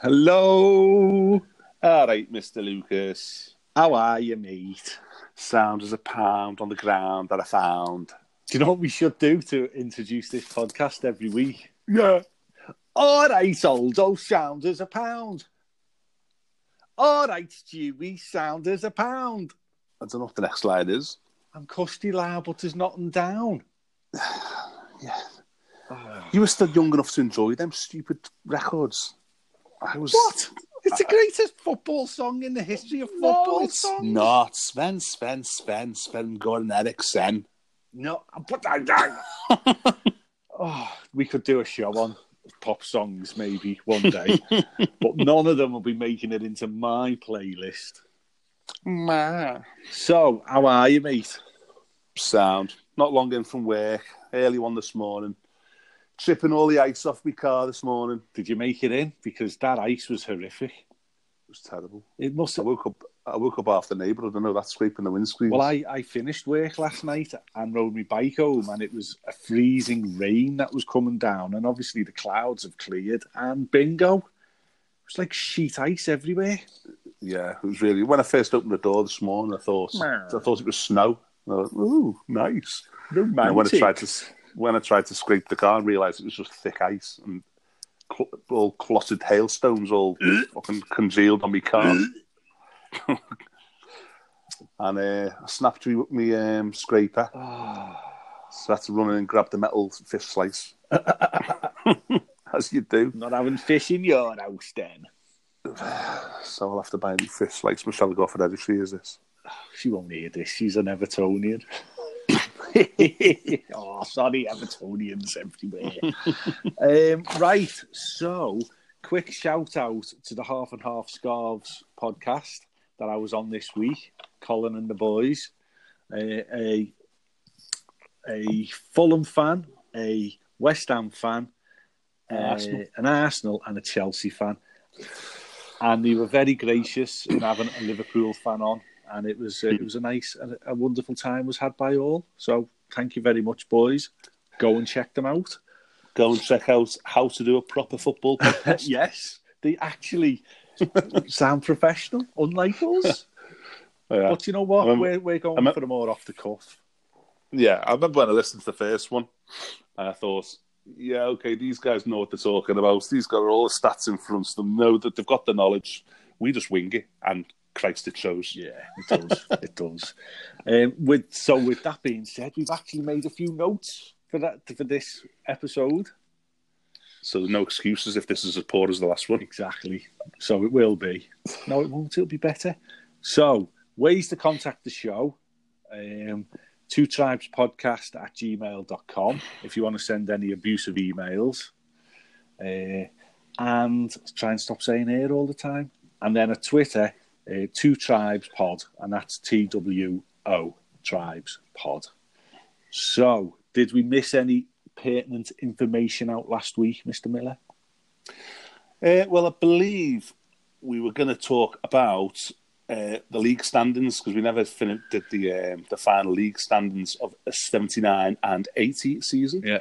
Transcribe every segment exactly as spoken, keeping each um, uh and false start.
Hello. All right, Mister Lucas. How are you, mate? Sound as a pound on the ground that I found. Do you know what we should do to introduce this podcast every week? Yeah. All right, Aldo, sound as a pound. All right, Stewie, sound as a pound. I don't know what the next slide is. I'm custy loud, but there's nothing down. Yeah. Oh. You were still young enough to enjoy them stupid records. I was. What? It's the greatest football song in the history of football no, it's songs. Not Sven, Sven, Sven, Sven Goran Eriksson. No, put that down. Oh, we could do a show on pop songs maybe one day, but none of them will be making it into my playlist. Ma. So, how are you, mate? Sound. Not long in from work. Early one this morning. Chipping all the ice off my car this morning. Did you make it in? Because that ice was horrific. It was terrible. It must have... I woke up I woke up after the neighbourhood. I know that's scraping the windscreen. Well, I, I finished work last night and rode my bike home, and it was a freezing rain that was coming down, and obviously the clouds have cleared, and bingo. It was like sheet ice everywhere. Yeah, it was really... When I first opened the door this morning, I thought I thought it was snow. I thought, ooh, nice. Romantic. And when I tried to when I tried to scrape the car, I realised it was just thick ice and cl- all clotted hailstones all fucking congealed on my car. And uh, I snapped me with my um, scraper. Oh. So I had to run in and grab the metal fish slice. As you do. Not having fish in your house then. So I'll have to buy a new fish slice. Michelle will go for that if she hears this. She won't hear this. She's an Evertonian. Oh, sorry, Evertonians everywhere. um, right, so quick shout out to the Half and Half Scarves podcast that I was on this week. Colin and the boys, uh, a a Fulham fan, a West Ham fan, uh, an Arsenal, and a Chelsea fan, and they were very gracious in having a Liverpool fan on. And it was uh, it was a nice, a, a wonderful time was had by all. So thank you very much, boys. Go and check them out. Go and check out how to do a proper football podcast. Yes, they actually sound professional, unlike us. Yeah. But you know what? Remember, we're we're going remember, for the more off the cuff. Yeah, I remember when I listened to the first one, and I thought, yeah, okay, these guys know what they're talking about. These guys are all the stats in front of them, know that they've got the knowledge. We just wing it and. Christ, it shows. Yeah, it does. It does. Um, with so, with that being said, we've actually made a few notes for that for this episode. So no excuses if this is as poor as the last one. Exactly. So it will be. No, it won't. It'll be better. So ways to contact the show: um, two tribes podcast at gmail dot com if you want to send any abusive emails, uh, and try and stop saying here all the time. And then a Twitter. Uh, Two Tribes Pod, and that's T W O Tribes Pod. So, did we miss any pertinent information out last week, Mister Miller? Uh, well, I believe we were going to talk about uh, the league standings because we never finished did the um, the final league standings of a seventy-nine and eighty season. Yeah.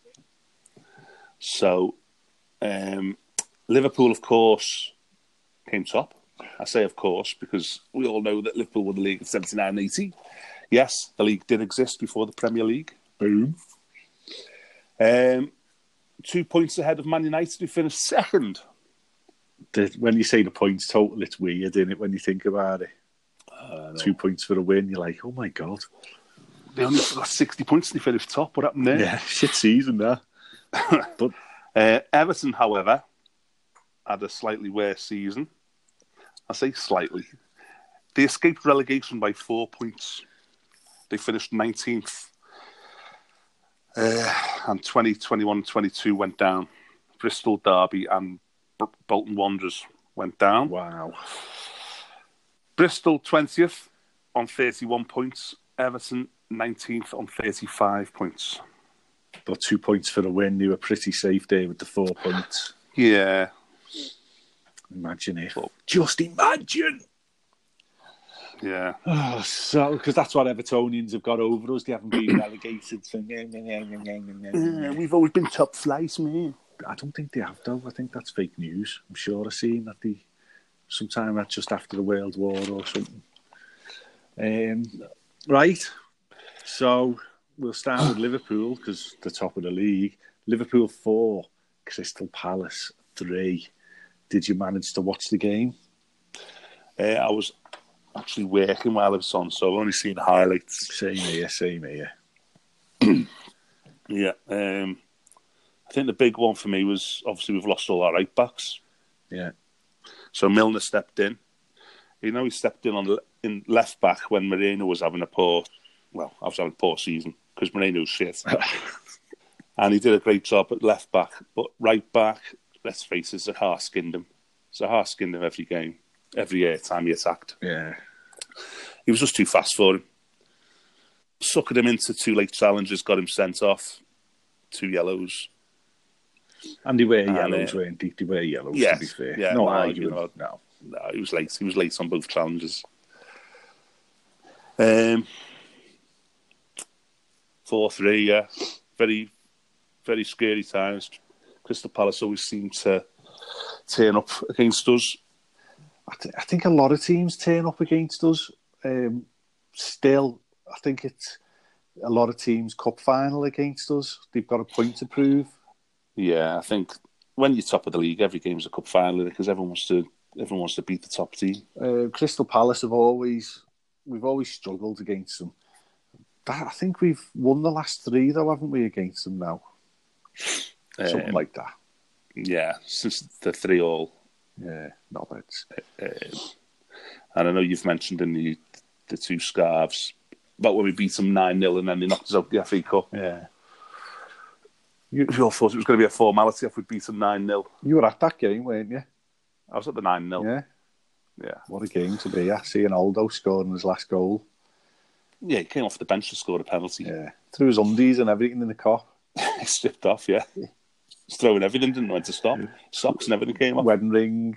So, um, Liverpool, of course, came top. I say, of course, because we all know that Liverpool won the league in seventy-nine and eighty. Yes, the league did exist before the Premier League. Boom. Um, two points ahead of Man United, who finished second. The, when you say the points total, it's weird, isn't it, when you think about it? Uh, two points for a win, you're like, oh, my God. They only got sixty points and they finished top. What happened there? Yeah, shit season, that. But uh, Everton, however, had a slightly worse season. I say slightly. They escaped relegation by four points. They finished nineteenth. Uh, and twenty, twenty-one, twenty-two went down. Bristol, Derby and B- Bolton Wanderers went down. Wow. Bristol twentieth on thirty-one points. Everton nineteenth on thirty-five points. Got two points for the win. They were pretty safe there with the four points. Yeah. Imagine it. Just imagine. Yeah. Oh, so, because that's what Evertonians have got over us. They haven't been relegated. So, uh, we've always been top flight, man. I don't think they have though. I think that's fake news. I'm sure I've seen that they sometime that's just after the World War or something. Um, right. So we'll start with Liverpool because the top of the league. Liverpool four, Crystal Palace three. Did you manage to watch the game? Uh, I was actually working while I was on, so I've only seen highlights. Same here, same here. Yeah. Um, I think the big one for me was, obviously, we've lost all our right backs. Yeah. So Milner stepped in. You know, he stepped in on the, in left back when Moreno was having a poor, well, I was having a poor season because Moreno's shit. And he did a great job at left back. But right back, let's face it, Zaha skinned him. Zaha skinned him every game, every uh, time he attacked. Yeah. He was just too fast for him. Suckered him into two late challenges, got him sent off, two yellows. And they were And, yellows, uh, weren't they? They were yellows, yes, to be fair. yeah, no no, argument. you know, no. No, he was late. He was late on both challenges. Um, four three, yeah. Very, very scary times. Crystal Palace always seem to turn up against us. I, th- I think a lot of teams turn up against us. Um, still, I think it's a lot of teams cup final against us. They've got a point to prove. Yeah, I think when you're top of the league, every game's a cup final because everyone wants to everyone wants to beat the top team. Uh, Crystal Palace have always we've always struggled against them. That, I think we've won the last three though, haven't we, against them now? Something um, like that. Yeah, since the three all. Yeah, not bad. Um, and I know you've mentioned in the the two scarves about when we beat them nine nil and then they knocked us out the F A Cup. Yeah. You, you all thought it was going to be a formality if we beat them nine nil. You were at that game, weren't you? I was at the nine nil. Yeah. Yeah. What a game to be at. Seeing Aldo scoring his last goal. Yeah, he came off the bench and scored a penalty. Yeah. Threw his undies and everything in the cup. He stripped off, yeah. He's throwing everything, didn't know when to stop. Socks and everything came off. Wedding ring.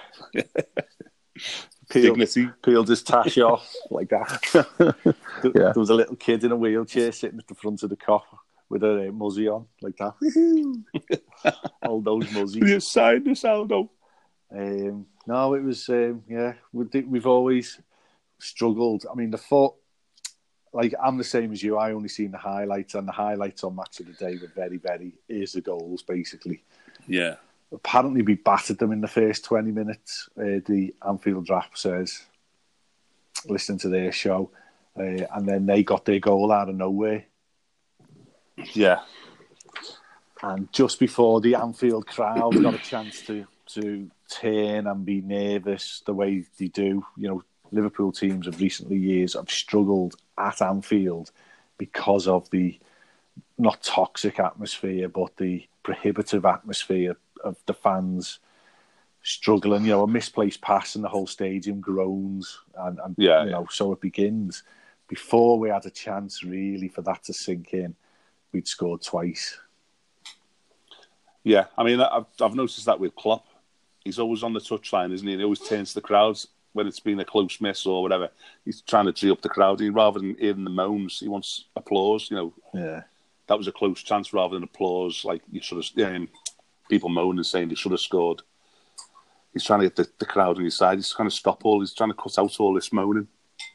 Peeled, Dignity. Peeled his tash off, like that. there, yeah. there was a little kid in a wheelchair sitting at the front of the cop with a uh, muzzy on, like that. All those muzzies. Will you sign this, Aldo? Um, no, it was, um, yeah, we, we've always struggled. I mean, the foot, like, I'm the same as you. I only seen the highlights, and the highlights on Match of the Day were very, very, here's the goals, basically. Yeah. Apparently, we battered them in the first twenty minutes. Uh, the Anfield Draft says, listening to their show, uh, and then they got their goal out of nowhere. Yeah. And just before the Anfield crowd got a chance to, to turn and be nervous the way they do, you know, Liverpool teams of recently years have struggled at Anfield because of the not toxic atmosphere, but the prohibitive atmosphere of the fans struggling. You know, a misplaced pass and the whole stadium groans, and, and yeah, you yeah. know, so it begins. Before we had a chance really for that to sink in, we'd scored twice. Yeah, I mean, I've I've noticed that with Klopp. He's always on the touchline, isn't he? And he always turns to the crowds when it's been a close miss or whatever. He's trying to gee up the crowd. He, rather than hearing the moans, he wants applause. You know, yeah, that was a close chance rather than applause. Like you sort of, um, people moaning saying they should have scored. He's trying to get the, the crowd on his side. He's trying to stop all. He's trying to cut out all this moaning.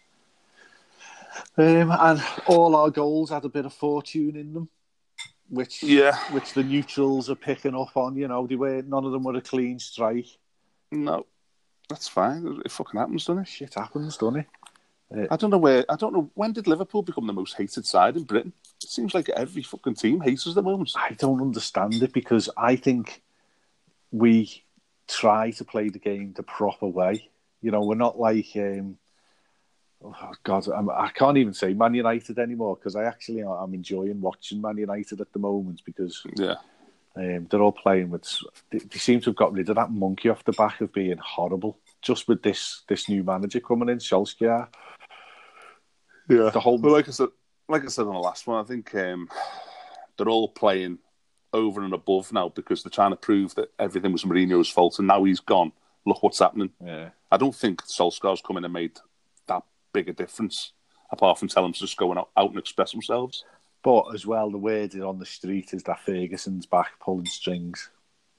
Um, and all our goals had a bit of fortune in them, which yeah, which the neutrals are picking up on. You know, they were none of them were a clean strike. No, that's fine. It fucking happens, doesn't it? Shit happens, doesn't it? Uh, I don't know where. I don't know when did Liverpool become the most hated side in Britain? It seems like every fucking team hates us at the moment. I don't understand it because I think we try to play the game the proper way. You know, we're not like. Um, Oh God, I'm, I can't even say Man United anymore because I actually I'm enjoying watching Man United at the moment because yeah, um, they're all playing with. They, they seem to have got rid of that monkey off the back of being horrible. Just with this this new manager coming in, Solskjaer. Yeah, the whole. But like I said, like I said on the last one, I think um, they're all playing over and above now because they're trying to prove that everything was Mourinho's fault, and now he's gone. Look what's happening. Yeah, I don't think Solskjaer's come in and made that big a difference apart from telling them to just go out, out and express themselves. But as well, the word is on the street is that Ferguson's back pulling strings.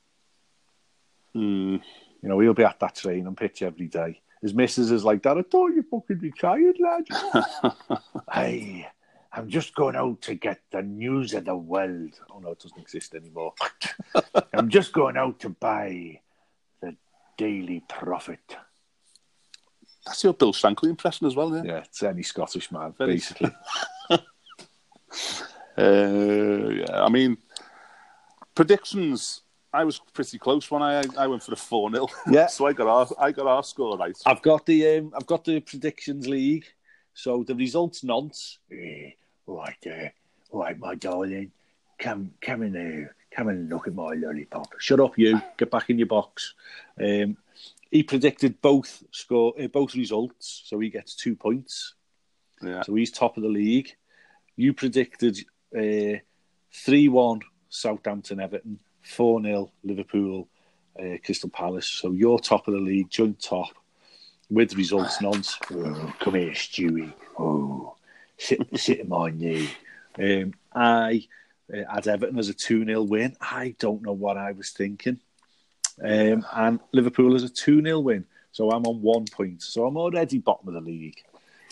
Mm. You know, he'll be at that training pitch every day. His missus is like, Dad, I thought you fucking retired, lad. Hey, I'm just going out to get the news of the world. Oh, no, it doesn't exist anymore. I'm just going out to buy the Daily Prophet. That's your Bill Shankly impression as well, isn't it? Yeah, it's any Scottish man, Very... basically. uh, yeah, I mean, predictions... I was pretty close when I I went for the four nil. Yeah. So I got our I got our score right. I've got the um, I've got the predictions league. So the results nonce. Eh, right there. Right, my darling. Come come in there. Come and look at my lollipop. Shut up, you. Get back in your box. Um, he predicted both score uh, both results, so he gets two points. Yeah. So he's top of the league. You predicted uh, three one Southampton Everton. four nil Liverpool, uh, Crystal Palace. So you're top of the league, joint top, with results nonce. Oh, come here, Stewie. Oh, sit, sit in my knee. Um, I uh, had Everton as a two nil win. I don't know what I was thinking. Um, and Liverpool as a two nil win. So I'm on one point. So I'm already bottom of the league.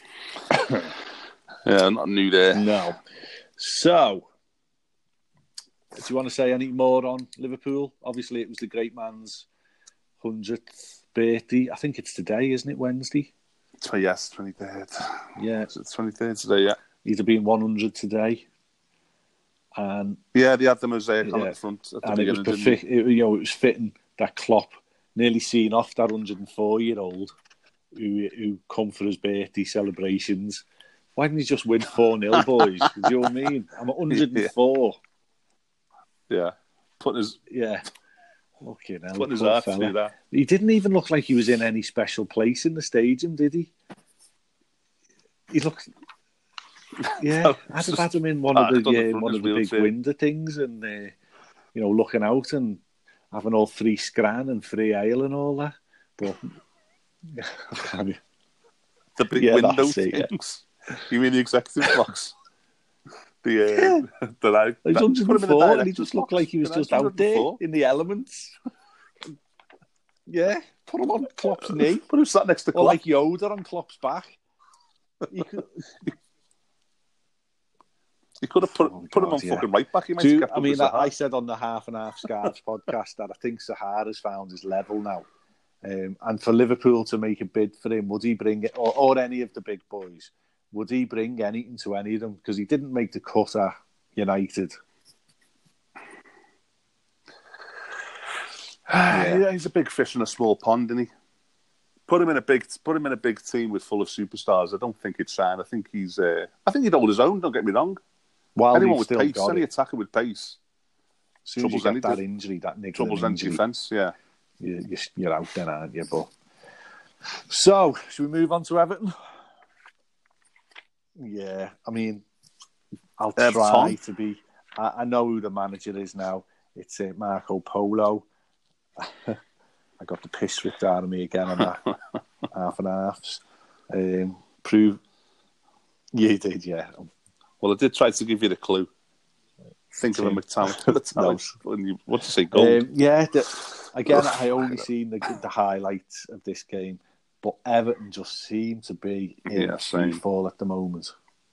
Yeah, not new there. No. So... do you want to say any more on Liverpool? Obviously, it was the great man's hundredth birthday. I think it's today, isn't it? Wednesday? Yes, twenty-third. Yeah. It's twenty-third today, yeah. He'd have been one hundred today. And yeah, they had the mosaic yeah, on at the front. At the and it was, beginning, befi- it, you know, it was fitting that Klopp nearly seen off that one hundred four-year-old who, who come for his birthday celebrations. Why didn't he just win four nil, boys? Do you know what I mean? I'm at one hundred four. Yeah. Yeah, putting his yeah, okay, now putting his heart through that. He didn't even look like he was in any special place in the stadium, did he? He looked, yeah. no, I'd have had him in one of the yeah, one of the big window things, and uh, you know, looking out and having all three scran and three ale and all that. But the big yeah, window it, things. Yeah. You mean the executive box? The, uh, yeah. the, uh, he was one hundred four and he just looked like he was just out there in the elements. Yeah, put him on Klopp's knee. Put him sat next to Klopp. Or like Yoda on Klopp's back. You could, you could have put, oh, put God, him on yeah. fucking right back. He might Do, have I mean, I said on the Half and Half Scarves podcast that I think Sahara's found his level now. Um, and for Liverpool to make a bid for him, would he bring it, or, or any of the big boys? Would he bring anything to any of them? Because he didn't make the cut at United. yeah. yeah, he's a big fish in a small pond, isn't he? Put him in a big, put him in a big team with full of superstars. I don't think it's shine. I think he's. Uh, I think he'd hold his own. Don't get me wrong. While Anyone with still pace, got any it. attacker with pace, as soon as you get that injury, that niggling troubles any defence. Yeah, you, you're out then, aren't you? But so, should we move on to Everton? Yeah, I mean, I'll try Everton. to be. I, I know who the manager is now. It's uh, Marco Polo. I got the piss ripped out of me again on that half and halves. Um, prove. Yeah, you did, yeah. Well, I did try to give you the clue. Think Tim. of a metallic. metallic no. What to say, gold? Um, yeah, the, again, I only seen the, the highlights of this game. But Everton just seem to be in yeah, free fall at the moment.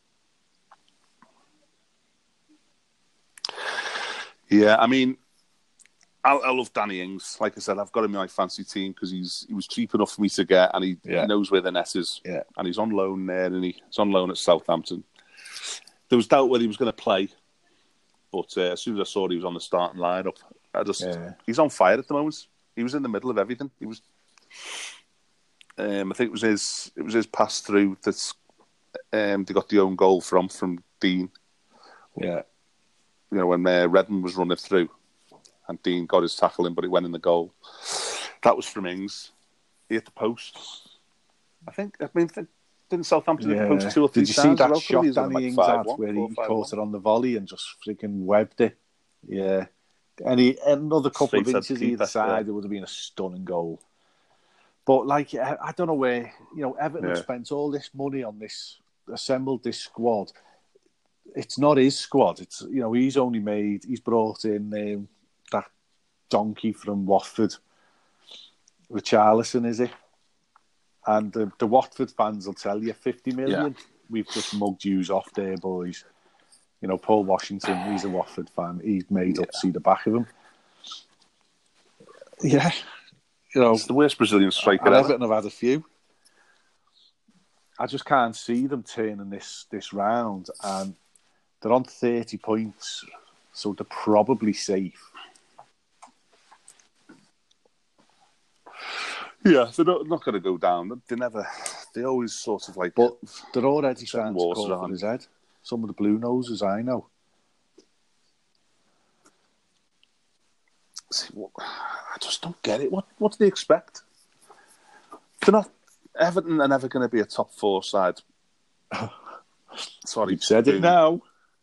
Yeah, I mean, I, I love Danny Ings. Like I said, I've got him in my fancy team because he's he was cheap enough for me to get, and he, yeah. he knows where the net is. Yeah. And he's on loan there, and he, he's on loan at Southampton. There was doubt whether he was going to play, but uh, as soon as I saw he was on the starting lineup, I just yeah. he's on fire at the moment. He was in the middle of everything. He was. Um, I think it was his. It was his pass through that um, they got the own goal from from Dean. Yeah, you know when uh, Redden was running through, and Dean got his tackle in, but it went in the goal. That was from Ings. He hit the post. I think. I mean, didn't Southampton yeah. hit the post two or three times? Did you see that well? shot Danny like Ings had where he caught it on the volley and just freaking webbed it? Yeah, any another couple Straight of inches either side, yeah. it would have been a stunning goal. But, like, I don't know where, you know, Everton yeah. have spent all this money on this, assembled this squad. it's not his squad. It's you know he's only made he's brought in um, that donkey from Watford, Richarlison, is it? And the, the Watford fans will tell you fifty million. Yeah. We've just mugged yous off there, boys. You know, Paul Washington, he's a Watford fan. He's made yeah. up to see the back of him. Yeah. You know, it's the worst Brazilian striker ever. Everton have had a few. I just can't see them turning this, this round. And they're on thirty points, so they're probably safe. Yeah, they're not, not going to go down. They never, they always sort of like... But they're already starting to call for his head. Some of the blue noses I know. See, what, I just don't get it. What what do they expect? They're not... Everton are never going to be a top four side. Sorry. You've said it now.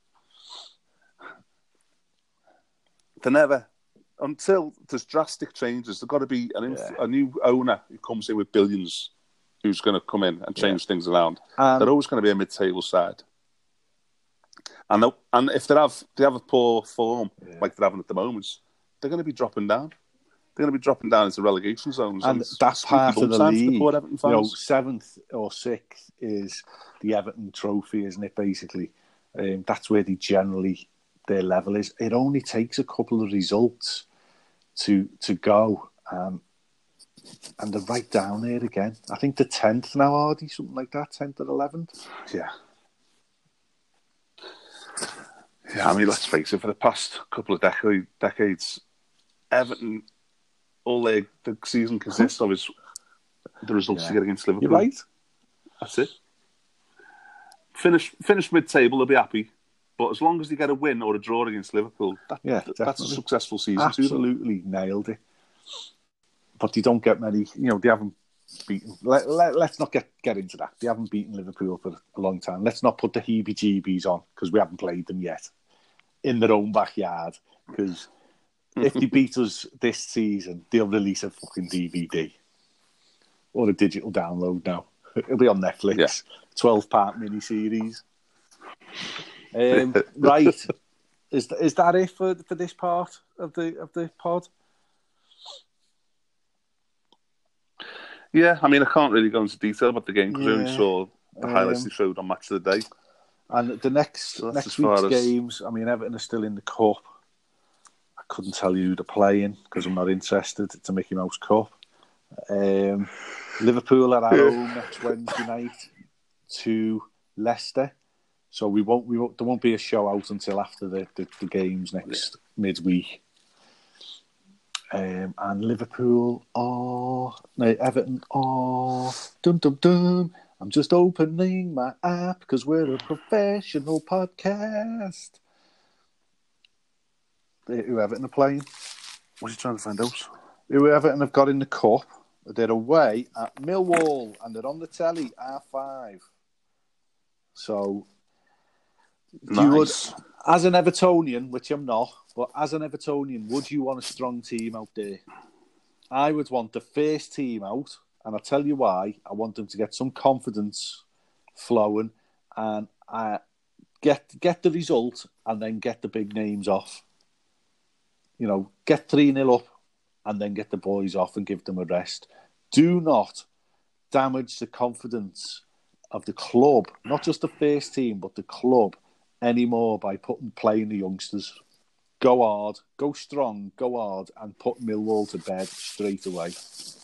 They're never... Until there's drastic changes, there's got to be an inf- yeah. a new owner who comes in with billions who's going to come in and change yeah. things around. Um, they're always going to be a mid-table side. And and if they have they have a poor form yeah. like they're having at the moment, they're going to be dropping down. They're going to be dropping down into relegation zones. And, and that's part of the league. The you know, seventh or sixth is the Everton trophy, isn't it, basically? Um, that's where they generally, their level is. It only takes a couple of results to to go. Um, and they're right down there again. I think the tenth now, Hardy, something like that, tenth or eleventh. Yeah. Yeah, I mean, let's face it, for the past couple of decade, decades, Everton, all their, the season consists of is the results yeah. you get against Liverpool. You're right. That's it. Finish finish mid-table, they'll be happy. But as long as they get a win or a draw against Liverpool, that, yeah, that's a successful season. Absolutely nailed it. But they don't get many, you know, they haven't beaten... Let, let, let's not get, get into that. They haven't beaten Liverpool for a long time. Let's not put the heebie-jeebies on, because we haven't played them yet in their own backyard. Because if they beat us this season, they'll release a fucking D V D. Or a digital download now. It'll be on Netflix. Yeah. twelve-part mini-series. Um, right. Is, is that it for, for this part of the of the pod? Yeah, I mean, I can't really go into detail about the game because yeah. I only saw the um, highlights they showed on Match of the Day. And the next so next week's as... games, I mean, Everton are still in the Cup. I couldn't tell you who they're playing because I'm not interested. It's a Mickey Mouse Cup. Um, Liverpool are at home next Wednesday night to Leicester. So we won't, we won't, there won't be a show out until after the, the, the games next yeah. midweek. Um, and Liverpool are... No, Everton are... Dum, dum, dum. I'm just opening my app because we're a professional podcast. Who Everton are playing? What are you trying to find out? Who Everton have got in the Cup. They're away at Millwall and they're on the telly, R five. So... Nice. You would, as an Evertonian, which I'm not, but as an Evertonian, would you want a strong team out there? I would want the first team out, and I'll tell you why. I want them to get some confidence flowing and uh, get get the result and then get the big names off. You know, get three nil up and then get the boys off and give them a rest. Do not damage the confidence of the club, not just the first team, but the club, anymore by putting playing the youngsters. Go hard, go strong, go hard, and put Millwall to bed straight away.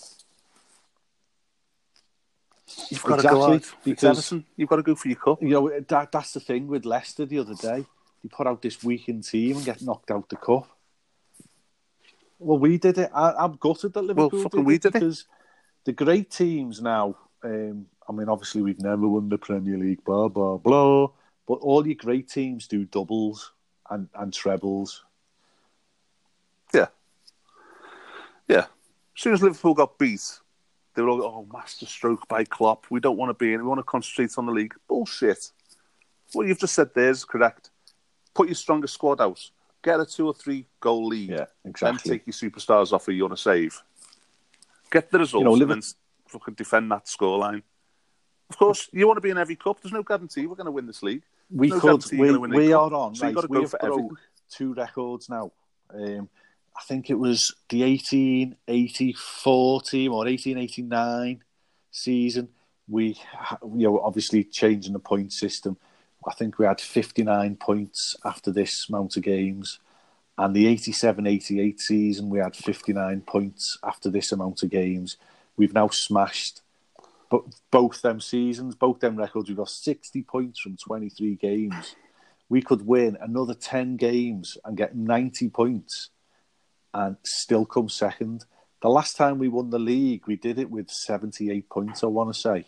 You've got exactly, to go hard. Because Everton, you've got to go for your cup. You know that that's the thing with Leicester the other day. They put out this weakened team and get knocked out the cup. Well, we did it. I, I'm gutted that Liverpool well, fucking did, we it did because it. The great teams now. Um, I mean, obviously we've never won the Premier League. Blah blah blah. But all your great teams do doubles and, and trebles. Yeah. Yeah. As soon as Liverpool got beat, they were all, oh, masterstroke by Klopp. We don't want to be in. We want to concentrate on the league. Bullshit. What you've just said there is correct. Put your strongest squad out. Get a two or three goal lead. Yeah, exactly. Then take your superstars off who you want to save. Get the results you know, and Liverpool... then fucking defend that scoreline. Of course, you want to be in every cup. There's no guarantee we're going to win this league. we no could. guarantee We, you're gonna win the we cup. are on. So you've right, got to go we've for broke everything. two records now. Um, I think it was the eighteen eighty-four team or eighteen eighty-nine season. We, you know, obviously changing the point system. I think we had fifty-nine points after this amount of games. And the eighty-seven eighty-eight season, we had fifty-nine points after this amount of games. We've now smashed but both them seasons, both them records. We've got sixty points from twenty-three games. We could win another ten games and get ninety points and still come second. The last time we won the league, we did it with seventy-eight points, I want to say.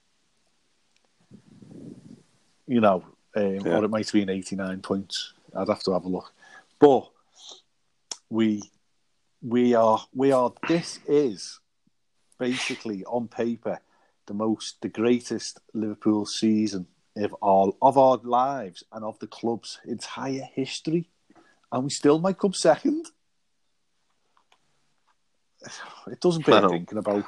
You know, um, yeah. Or it might have been eighty-nine points. I'd have to have a look. But we we are we are this is basically on paper the most the greatest Liverpool season of our of our lives and of the club's entire history, and we still might come second. It doesn't bear thinking about.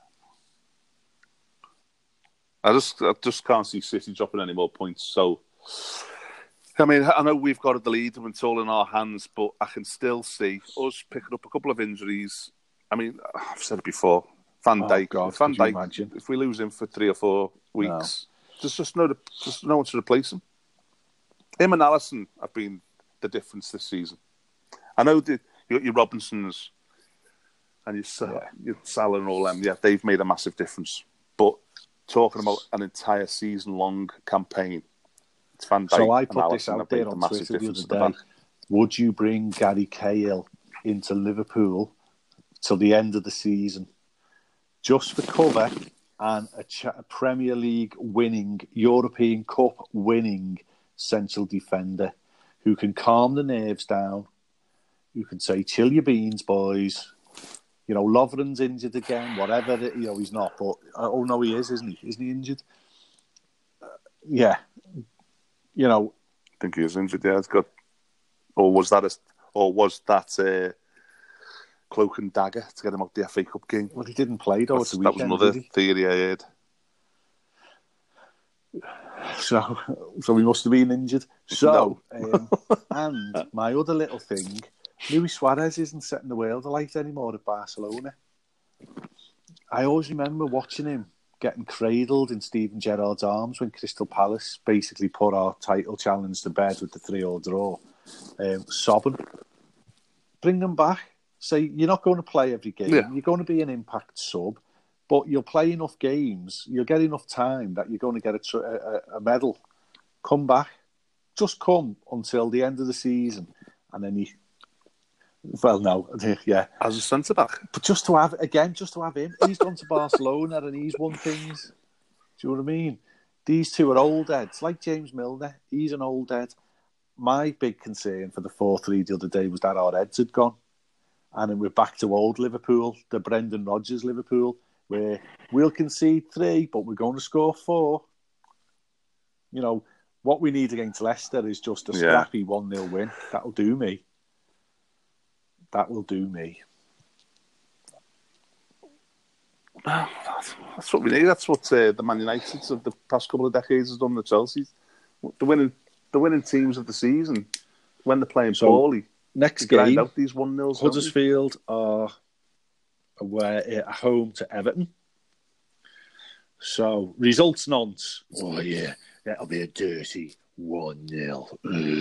I just I just can't see City dropping any more points. So, I mean, I know we've got the lead and it's all in our hands, but I can still see us picking up a couple of injuries. I mean, I've said it before. Van Dijk, oh God, Van Dijk. If we lose him for three or four weeks, no. there's just no, there's no one to replace him. Him and Alisson have been the difference this season. I know the, your, your Robinsons and your, yeah. your Salah and all them, yeah, they've made a massive difference. But talking about an entire season-long campaign, it's Van Dijk. So I put this out there on Twitter the other day. Would you bring Gary Cahill into Liverpool till the end of the season, just for cover and a, Ch- a Premier League winning, European Cup winning central defender who can calm the nerves down, who can say, chill your beans, boys. You know, Lovren's injured again, whatever. It, you know, he's not, but oh no, he is, isn't he? Isn't he injured? Uh, yeah. You know, I think he is injured. Yeah, it's got. Or was that a, or was that a cloak and dagger to get him out the F A Cup game? Well, he didn't play though. At the weekend, that was another theory I heard. So, so he must have been injured. So, no. um, and my other little thing. Luis Suarez isn't setting the world alight anymore at Barcelona. I always remember watching him getting cradled in Steven Gerrard's arms when Crystal Palace basically put our title challenge to bed with the three-all draw. Um, sobbing. Bring him back. Say, you're not going to play every game. Yeah. You're going to be an impact sub, but you'll play enough games, you'll get enough time that you're going to get a, tr- a, a medal. Come back. Just come until the end of the season. And then you... Well, no, yeah. As a centre-back. But just to have, again, just to have him. He's gone to Barcelona and he's won things. Do you know what I mean? These two are old heads, like James Milner. He's an old head. My big concern for the four three the other day was that our heads had gone. And then we're back to old Liverpool, the Brendan Rodgers Liverpool, where we'll concede three, but we're going to score four. You know, what we need against Leicester is just a scrappy yeah. one nil win. That'll do me. That will do me. That's what we need. That's what uh, the Man United of the past couple of decades has done to Chelsea. The winning, the winning teams of the season, when they're playing so, poorly, next game, out these one nils. Huddersfield are away at home to Everton. So results nonce. Oh yeah, that'll be a dirty one nil.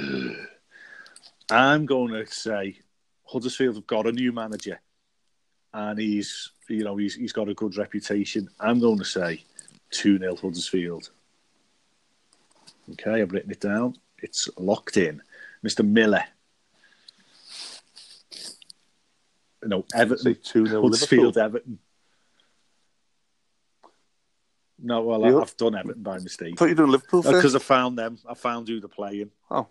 I'm going to say Huddersfield have got a new manager, and he's, you know, he's he's got a good reputation. I'm going to say two nil Huddersfield. Okay, I've written it down. It's locked in. Mister Miller. No, Everton. two nil Huddersfield, Everton. No, well, I, I've done Everton by mistake. I thought you were doing Liverpool first. Because I found them. I found who they're playing. Oh.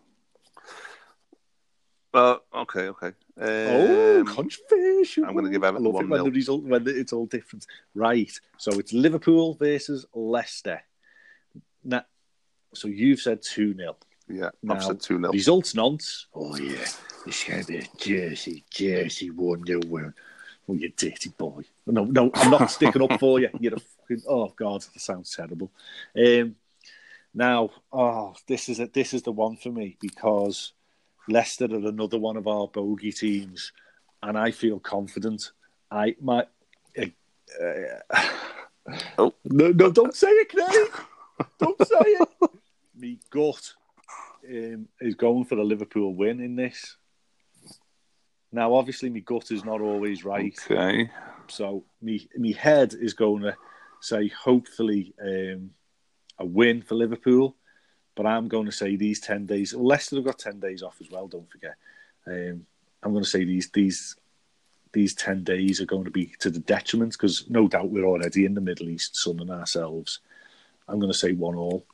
Uh, okay, okay. Um, oh, controversial. I'm going to give Everton one nil. When, the result, when it's all different. Right. So it's Liverpool versus Leicester. Now, so you've said two nil. Yeah, I've said two nil. Results nonce. Oh, yeah. It's going to be a Jersey, Jersey one nil win. Oh, you dirty boy. No, no, I'm not sticking up for you. You're a fucking... Oh, God, that sounds terrible. Um, Now, oh, this is a, this is the one for me because Leicester are another one of our bogey teams, and I feel confident. I my uh, uh, Oh no no don't say it, Craig. Don't say it. Me gut um, is going for the Liverpool win in this. Now, obviously, my gut is not always right. Okay. So me me head is going to say hopefully um, a win for Liverpool, but I'm going to say these ten days. Well, Leicester have got ten days off as well. Don't forget. Um, I'm going to say these these these ten days are going to be to the detriment because no doubt we're already in the Middle East sunning ourselves. I'm going to say one all.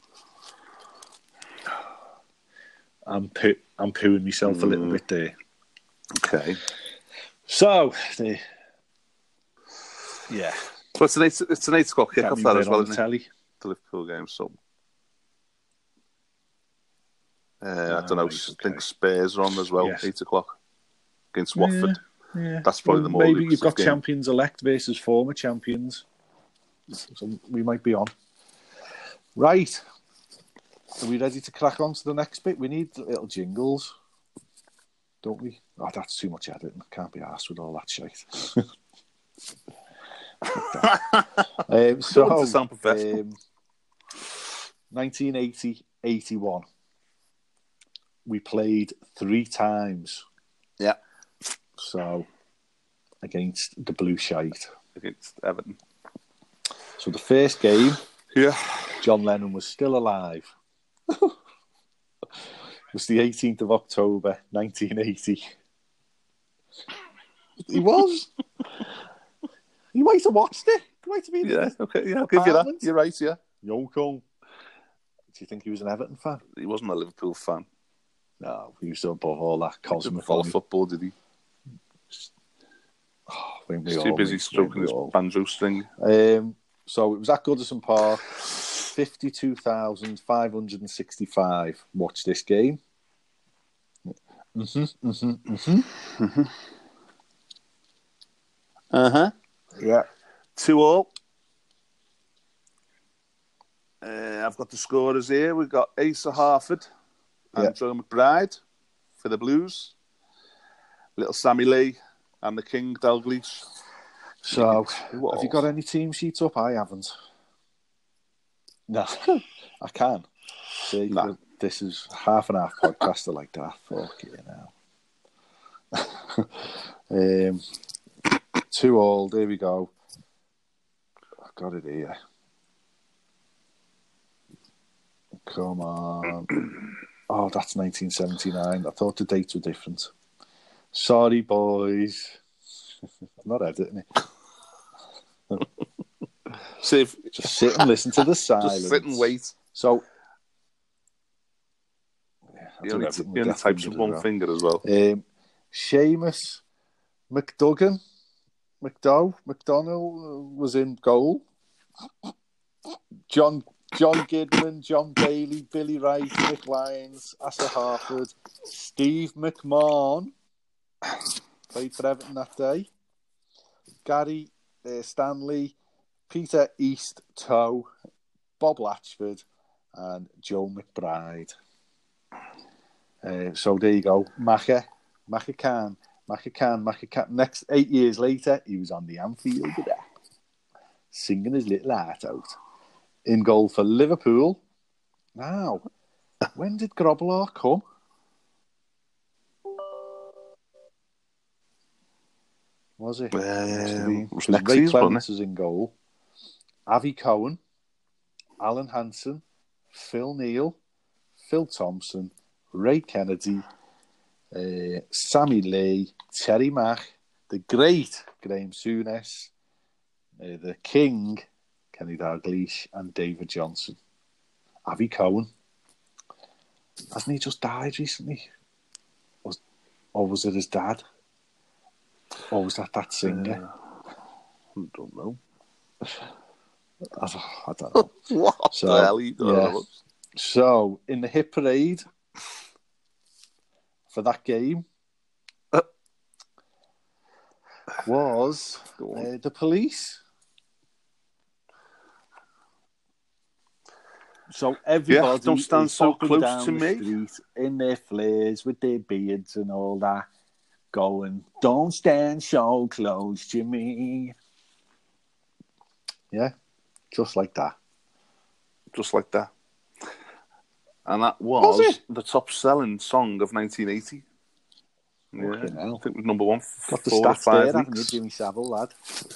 I'm poo- I'm pooing myself mm. a little bit there. Okay. So the yeah. So it's an eight, it's an eight o'clock kick-off that as well, isn't telly. it? The Liverpool game, so uh, oh, I don't know. Right, okay. I think Spurs are on as well, yes. eight o'clock against Watford. Yeah, yeah. That's probably well, the more maybe you've got game. champions elect versus former champions, so we might be on. Right, are we ready to crack on to the next bit? We need little jingles, don't we? Oh, that's too much editing. I can't be arsed with all that shit. um, so, sound professional. Um, nineteen eighty eighty-one. We played three times. Yeah. So, against the Blue Shite. Against Everton. So, the first game, yeah, John Lennon was still alive. It was the eighteenth of October, nineteen eighty. He was. You might have watched it. You might have been. Yeah, okay, yeah, I'll give you that. You're right, yeah. Yoko. Do you think he was an Everton fan? He wasn't a Liverpool fan. No, he was above all that cosmic. He didn't follow football, did he? Oh, we He's all, too busy we, stroking his all. banjo string. Um, so it was at Goodison Park. fifty-two thousand five hundred sixty-five watched this game. Mm-hmm, mm-hmm, mm-hmm. Mm-hmm. Uh-huh. Yeah. Two all. Uh, I've got the scorers here. We've got Asa Harford and yeah. Joe McBride for the Blues. Little Sammy Lee and the King Dalglish. So, have you got any team sheets up? I haven't. No, I can. See, nah. This is half and half podcaster like that. Fuck you now. um, two all. There we go. I've got it here. Come on. Oh, that's nineteen seventy-nine. I thought the dates were different. Sorry, boys. I'm not editing it. See if... Just sit and listen to the silence. Just sit and wait. So, yeah, he only, t- he only types with one well. finger as well. Um, Seamus McDougan, McDowell, McDonnell was in goal. John John Gidman, John Bailey, Billy Wright, Mick Lyons, Asa Harford, Steve McMahon played for Everton that day. Gary uh, Stanley, Peter East Toe, Bob Latchford, and Joe McBride. Uh, so there you go. Macha, Macha Khan, Macha Khan, Macha Khan. Next eight years later, he was on the Anfield with that, singing his little heart out. In goal for Liverpool. Now, when did Grobbelaar come? Was it? Um, was next Ray Clements was in goal. Avi Cohen, Alan Hansen, Phil Neal, Phil Thompson, Ray Kennedy, uh, Sammy Lee, Terry Mack, the great Graham Souness, uh, the King, Kenny Dalglish, and David Johnson. Avi Cohen. Hasn't he just died recently? Was, or was it his dad? Or was that that singer? Uh, I don't know. I don't, I don't know. What so, the hell are you doing? Yeah. So, in the hit parade for that game uh, was uh, the Police. So everybody Yeah, don't stand is so bopping close down to the me. street in their flares with their beards and all that, going, "Don't stand so close to me." Yeah, just like that. Just like that. And that Was was, it? the top-selling song of nineteen eighty. Yeah, Fucking hell. I think it was number one for Got the four or stats five there, haven't you, weeks. Jimmy Savile, lad?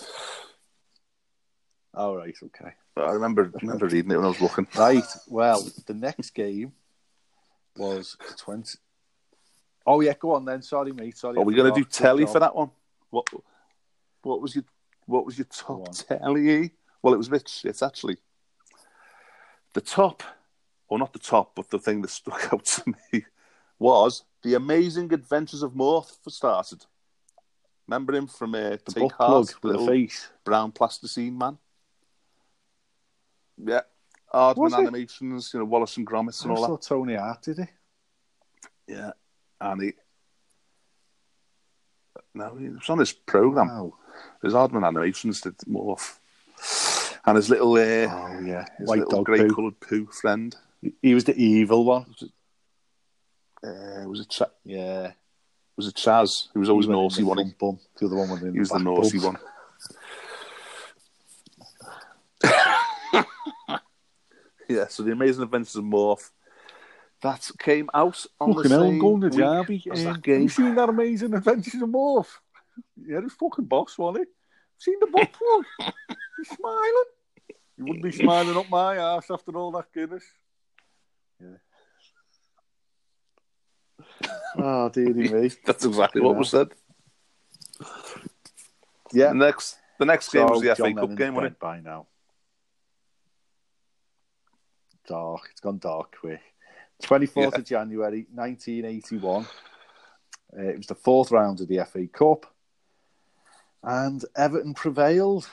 All right, okay. I remember remember reading it when I was looking. Right, well, the next game was twenty... Oh, yeah, go on then. Sorry, mate. Sorry. Are we going to do telly for that one? What What was your What was your top telly? Well, it was a bit shit, actually. The top, or not the top, but the thing that stuck out to me was The Amazing Adventures of Morph, for started. Remember him from uh, the Take butt Heart, plug with a face. Brown plasticine man? Yeah. Aardman Animations, you know, Wallace and Gromit and I all that. thought Tony Hart did it. Yeah. And he... No, it was on his programme. Wow. His Aardman Animations did Morph. And his little... Uh, oh, yeah. His White little dog grey-coloured poo friend. He was the evil one. Was it, uh, was it Ch- Yeah. Was it Chaz? He was always he naughty one. He, bum. The other one was in he was the, the naughty bum. one. Yeah, so The Amazing Adventures of Morph. That came out on fucking the hell, same going to week Derby. as Um, that game. have you seen That Amazing Adventures of Morph? Yeah, it was fucking boss, wasn't it? Seen the butt plug? He's smiling. You wouldn't be smiling up my arse after all that Guinness. Yeah. Oh, dearie me. That's exactly what was said. Yeah. The next, the next so, game was the F A John Cup Lennon's game, wasn't it? By now. Dark. It's gone dark quick. twenty-fourth yeah. of January, nineteen eighty-one. Uh, it was the fourth round of the F A Cup. And Everton prevailed.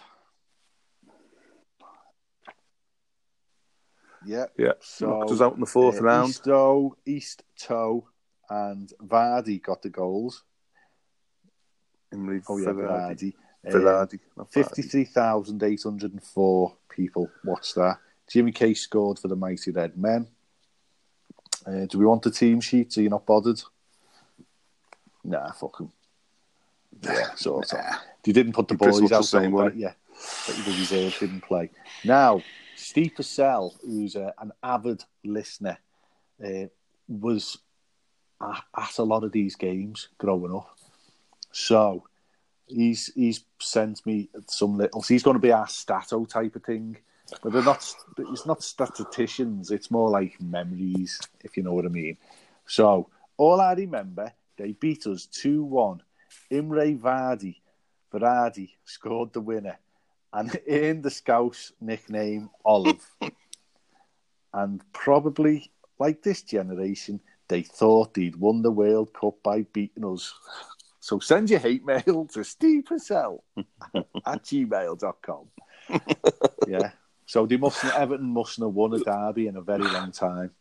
Yeah. Yeah. So, knocked us out in the fourth uh, round. Eastoe, East Toe and Vardy got the goals. Imre oh, yeah, Vardy. Vardy. Uh, fifty-three thousand eight hundred four people watched that. Jimmy Case scored for the Mighty Red Men. Uh, do we want the team sheets? Are you not bothered? Nah, fuck them. Yeah, sort of. Nah. They didn't put the boys out the same way. Yeah, but the reserve didn't play. Now, Steve Purcell, who's uh, an avid listener, uh, was at, at a lot of these games growing up. So he's he's sent me some little. He's going to be our stato type of thing, but they're not. It's not statisticians. It's more like memories, if you know what I mean. So all I remember, they beat us two one. Imre Vardy, Vardy scored the winner and earned the Scouse nickname Olive. And probably, like this generation, they thought they'd won the World Cup by beating us. So send your hate mail to Steve Purcell at gmail dot com. Yeah. So they mustn't, Everton mustn't have won a derby in a very long time.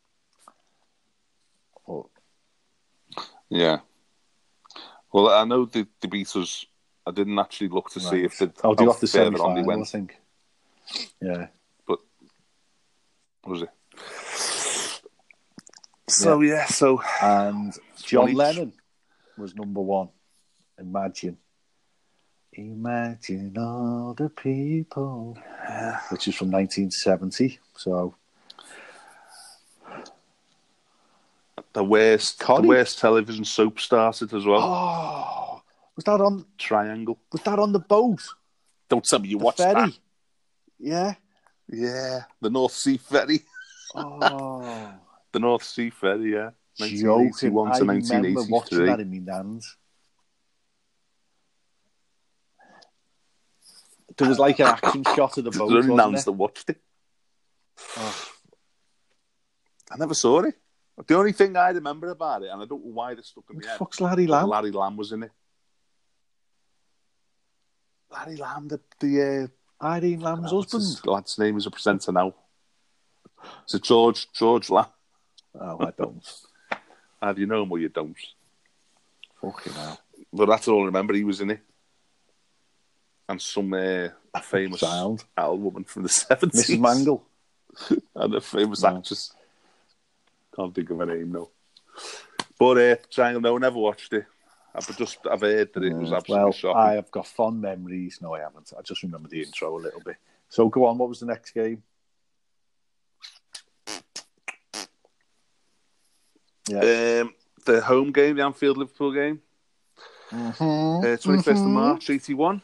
Oh. Yeah. Well, I know the, the beat us. I didn't actually look to right. see if the oh, they got the semi-final, went. I think. Yeah, but was it? So yeah, yeah so and John Lennon was number one. Imagine, imagine all the people, yeah. which is from nineteen seventy. So. The worst, Connie? the worst television soap started as well. Oh, was that on Triangle? Was that on the boat? Don't tell me you the watched ferry. that. Yeah, yeah, the North Sea Ferry. Oh, the North Sea Ferry. Yeah, nineteen eighty-one to nineteen eighty-three. I remember watching that in my nan's. There was like an action shot of the boat. There were nans there? that watched it. Oh. I never saw it. The only thing I remember about it, and I don't know why this stuck in my head. Fuck's Larry Lamb? Larry Lamb was in it. Larry Lamb, the, the uh, Irene Lamb's husband. His lad's name is a presenter now. Is it George George Lamb? Oh, I don't. How do you know him or you don't? Fucking hell. But that's all I remember. He was in it, and some uh, famous Sound. old woman from the seventies, Missus Mangle. and a famous No. actress. Can't think of her name now. But uh, Triangle, no, never watched it. I've just I've heard that it was absolutely well, shocking. I have got fond memories. No, I haven't. I just remember the intro a little bit. So go on. What was the next game? Yeah. Um, the home game, the Anfield Liverpool game. Mm-hmm. Uh, twenty-first mm-hmm. of March, eighty-one.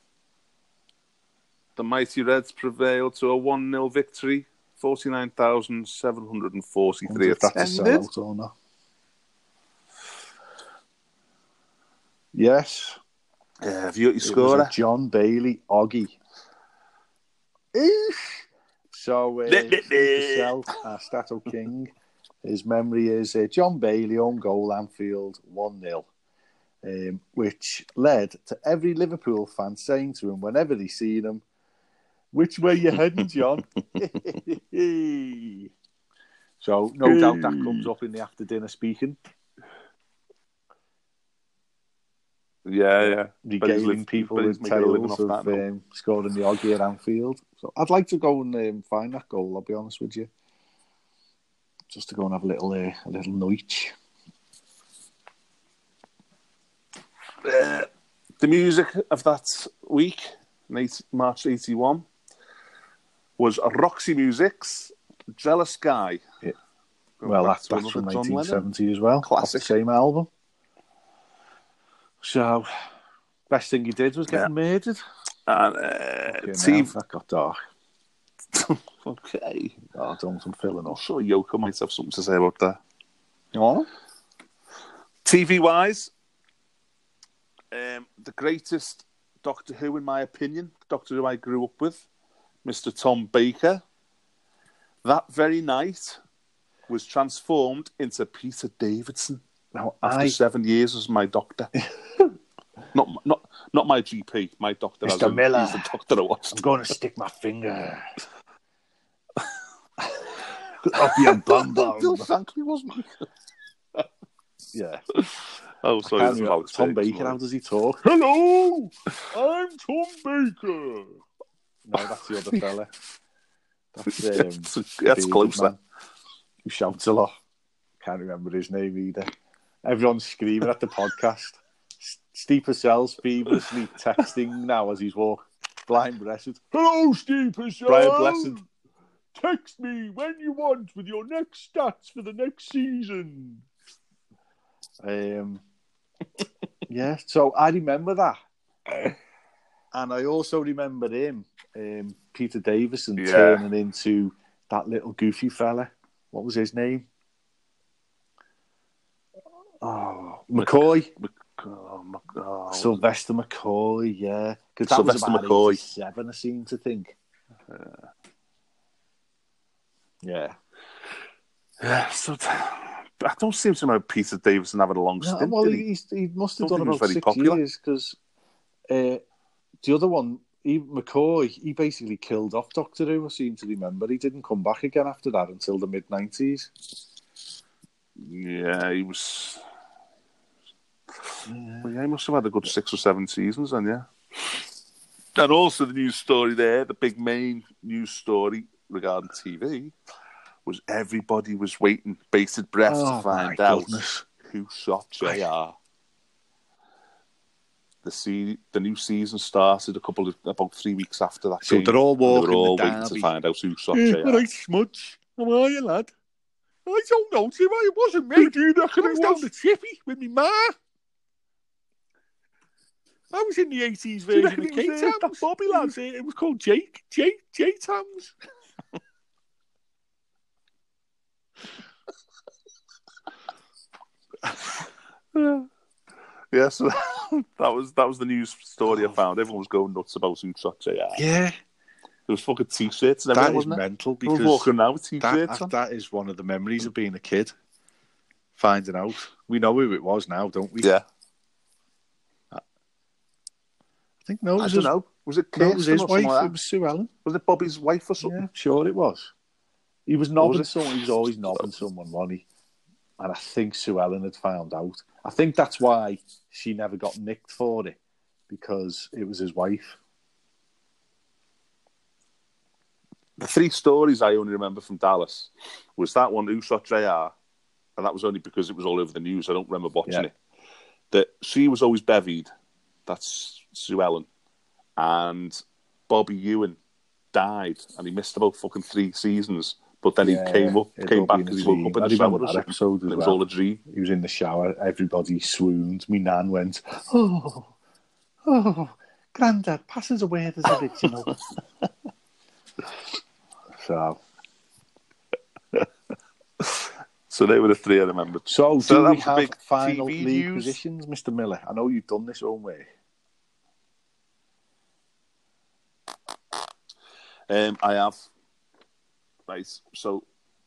The mighty Reds prevailed to a one nil victory, forty-nine thousand seven hundred forty-three If that's a attended. sellout or not. Yes. Yeah, have you got your It scorer? was a John Bailey Oggy. So, uh, Purcell, our Stato King, his memory is uh, John Bailey, own goal, Anfield, one nil. Um, which led to every Liverpool fan saying to him whenever they seen him, "Which way you heading, John?" So no doubt that comes up in the after dinner speaking. Yeah, yeah. Regaling people with tales of um, scoring the Oggy at Anfield. So I'd like to go and um, find that goal, I'll be honest with you. Just to go and have a little uh, a little noich. Uh, the music of that week, March eighty-one, was Roxy Music's Jealous Guy. Yeah. Well, that's, that's from nineteen seventy as well. Classic. Off the same album. So, best thing he did was getting yeah. murdered. And uh, T V... that got dark. Okay. Oh, don't, I'm filling up. I'm sure Yoko might have something to say about that. You want? T V-wise, um, the greatest Doctor Who, in my opinion, Doctor Who I grew up with, Mister Tom Baker, that very night was transformed into Peter Davidson. Now, after I... seven years as my doctor. not not not my G P, my doctor. Mister Miller, he's the doctor I watched. I'm going to stick my finger up your bum bum. Bill Shankly, wasn't he? Yeah. Oh, sorry. Tom Tom Baker, how does he talk? Hello, I'm Tom Baker. No, that's the other fella. That's, um, that's closer. Who shouts a lot. Can't remember his name either. Everyone's screaming at the podcast. Steve Purcell's feverishly texting now as he's walking. Blind Blessed. Hello, Steve Purcell. Brian Blessed. Text me when you want with your next stats for the next season. Um, yeah, so I remember that. And I also remember him, um, Peter Davison, yeah. turning into that little goofy fella. What was his name? Oh, McCoy. Mc- oh, Mc- oh, Sylvester McCoy, yeah. Because that Sylvester was about McCoy. eighty-seven, I seem to think. Uh, yeah. Yeah, so I don't seem to remember Peter Davison having a long stint. No, well, did he? He, he must have done about six popular. years because uh, the other one, he, McCoy, he basically killed off Doctor Who, I seem to remember. He didn't come back again after that until the mid nineties. Yeah, he was. Yeah. Well, yeah, he must have had a good six or seven seasons then, yeah. And also the news story there, the big main news story regarding T V, was everybody was waiting, bated breath, oh, to find out goodness. who shot J R. The se- the new season started a couple of about three weeks after that. So game, they're all walking they're all the waiting derby. to find out who shot yeah, J R. All right, Smudge. How are you, lad? I don't know, Tim. It wasn't me. Do you reckon I was down the chippy with me ma? I was in the eighties version of K-Tams. Bobby, lads. It was called Jake. Jake. J-Tams. Yeah, so that was that was the news story oh. I found. Everyone was going nuts about who shot J R. Yeah. There was fucking T-shirts and everything, That is wasn't mental it? because walking around with T-shirts that, on. that is one of the memories of being a kid. Finding out. We know who it was now, don't we? Yeah. I think no, it was I don't his, know. Was it no, it was his wife? Like it was Sue Ellen. Was it Bobby's wife or something? Yeah, sure it was. He was knobbing was someone. He was always knobbing someone, wasn't he? And I think Sue Ellen had found out. I think that's why she never got nicked for it, because it was his wife. the three stories I only remember from Dallas was that one, Who Shot J R, and that was only because it was all over the news. I don't remember watching Yeah. it. That she was always bevied. That's Sue Ellen. And Bobby Ewan died, and he missed about fucking three seasons. But then Yeah, he came up, it'd came all back been a because he woke up dream. in I the shower remember or that something. episode as And it was well. all a dream. He was in the shower, everybody swooned. Me nan went, oh, oh, Grandad, pass us away as original. So, So they were the three I remembered. so, So do that we was the have big final T V league news. positions, Mister Miller? I know you've done this own way. Um, I have. Right, so...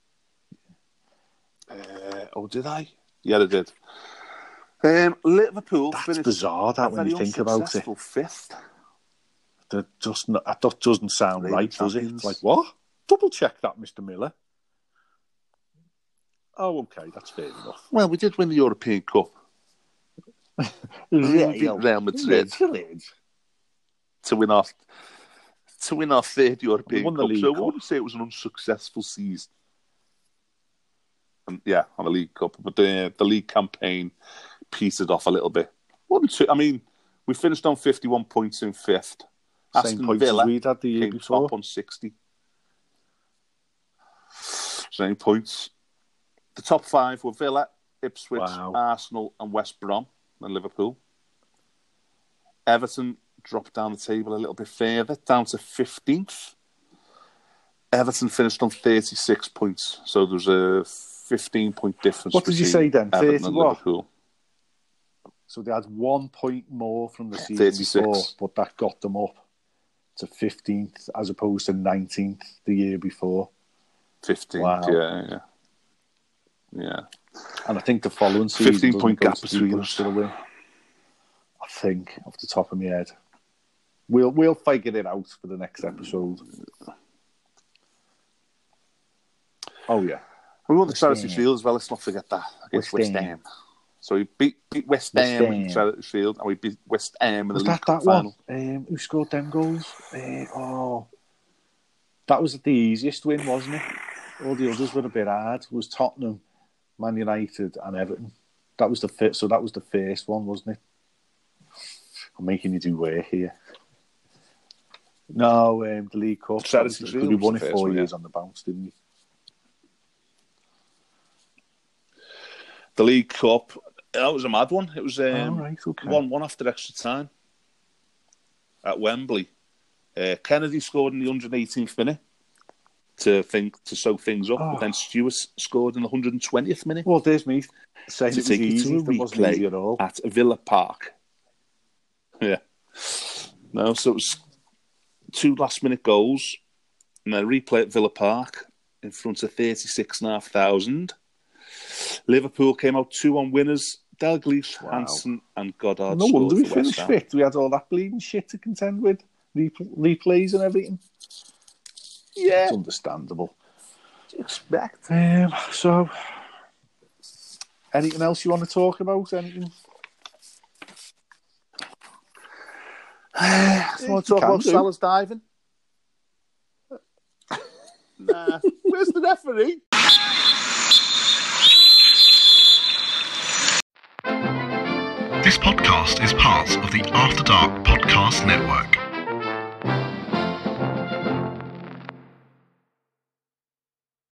Uh, oh, did I? Yeah, I did. Um, Liverpool That's finished bizarre, that, a when very you think about it. unsuccessful fifth. That just not, that doesn't sound Reigning right, does it? champions. It's like, what? Double check that, Mister Miller. Oh, okay, that's fair enough. Well, we did win the European Cup. We beat Real Madrid to win our to win our third European won the Cup. League So I Cup. wouldn't say it was an unsuccessful season. And, yeah, on the League Cup, but the the league campaign petered off a little bit. Wasn't too, I mean, we finished on fifty-one points in fifth. Same Aston points Villa as we'd had the year came before. top on sixty. Same points. The top five were Villa, Ipswich, Wow. Arsenal, and West Brom, and Liverpool. Everton dropped down the table a little bit further, down to fifteenth. Everton finished on thirty-six points, so there was a fifteen-point difference. What did you between say then? Everton thirty and what? Liverpool. So they had one point more from the season thirty-six. before, but that got them up to fifteenth as opposed to nineteenth the year before. fifteenth, Wow. yeah, yeah. Yeah. And I think the following season fifteen doesn't point go gap to between people us. still win. I think, off the top of my head. We'll we'll figure it out for the next episode. Oh yeah. We won the West Charity Ham. Shield as well, let's not forget that, against West West Ham. Ham. So we beat, beat West, West Ham in the Ham. Charity Shield, and we beat West Ham in the Was League that Cup that one? final. Um, who scored them goals? Uh, oh, that was the easiest win, wasn't it? All the others were a bit hard. It was Tottenham, Man United, and Everton. That was the fit. So that was the first one, wasn't it? I'm making you do work here. No, um, the League Cup. Charity Because Shield we was won the it first four one, years yeah. on the bounce, didn't we? The League Cup, that was a mad one. It was um, Oh, right, okay. one one after extra time at Wembley. Uh, Kennedy scored in the one hundred eighteenth minute to think to soak things up, Oh. but then Stewart scored in the one hundred twentieth minute Well, there's me saying to it was take it easy. to a It wasn't easy replay at all. at Villa Park. Yeah. No, so it was two last minute goals and then a replay at Villa Park in front of thirty-six thousand five hundred. Liverpool came out two one winners. Dalglish, Wow. Hansen and Goddard No scored wonder we for West finished Ham. fifth. We had all that bleeding shit to contend with. Repl- replays and everything. Yeah, It's understandable. expect. Um, so, anything else you want to talk about? Anything? You want to talk can about do. Salah's diving? Nah. Where's the referee? This podcast is part of the After Dark Podcast Network.